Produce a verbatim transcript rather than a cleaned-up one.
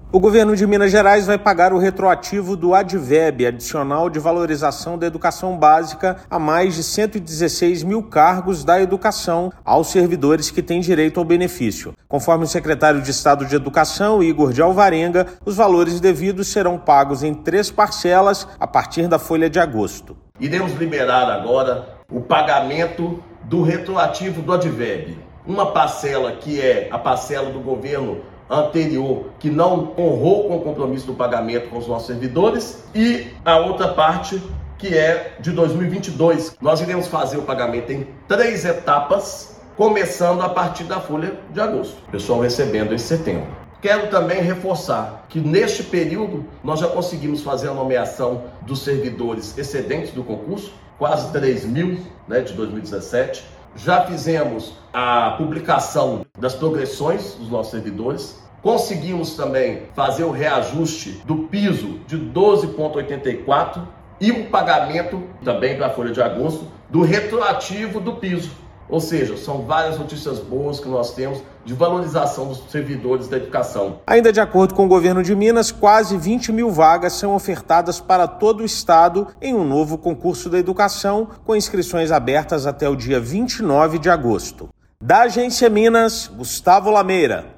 O governo de Minas Gerais vai pagar o retroativo do ADVEB, Adicional de Valorização da Educação Básica, a mais de cento e dezesseis mil cargos da educação aos servidores que têm direito ao benefício. Conforme o secretário de Estado de Educação, Igor de Alvarenga, os valores devidos serão pagos em três parcelas a partir da folha de agosto. Iremos liberar agora o pagamento do retroativo do ADVEB. Uma parcela que é a parcela do governo anterior, que não honrou com o compromisso do pagamento com os nossos servidores, e a outra parte que é de dois mil e vinte e dois. Nós iremos fazer o pagamento em três etapas, começando a partir da folha de agosto, o pessoal recebendo em setembro. Quero também reforçar que neste período nós já conseguimos fazer a nomeação dos servidores excedentes do concurso, quase três mil, né, de dois mil e dezessete. Já fizemos a publicação das progressões dos nossos servidores. Conseguimos também fazer o reajuste do piso de doze vírgula oitenta e quatro e o pagamento também para a folha de agosto do retroativo do piso. Ou seja, são várias notícias boas que nós temos de valorização dos servidores da educação. Ainda de acordo com o governo de Minas, quase vinte mil vagas são ofertadas para todo o estado em um novo concurso da educação, com inscrições abertas até o dia vinte e nove de agosto. Da Agência Minas, Gustavo Lameira.